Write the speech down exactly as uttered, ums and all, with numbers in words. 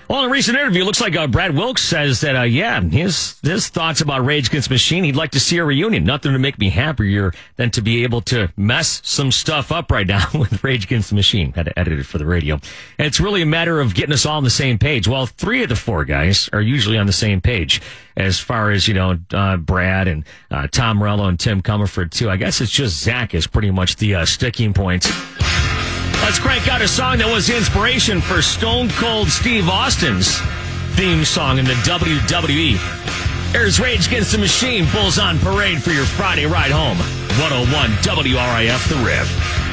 Well, in a recent interview, it looks like uh, Brad Wilkes says that, uh, yeah, his his thoughts about Rage Against the Machine, he'd like to see a reunion. Nothing to make me happier than to be able to mess some stuff up right now with Rage Against the Machine. Had to edit it for the radio. And it's really a matter of getting us all on the same page. Well, three of the four guys are usually on the same page as far as, you know, uh, Brad and uh, Tom Morello and Tim Comerford, too. I guess it's just Zach is pretty much the uh, sticking point. Let's crank out a song that was inspiration for Stone Cold Steve Austin's theme song in the W W E. Here's Rage Against the Machine, Bulls on Parade for your Friday ride home. one oh one W R I F The Riv.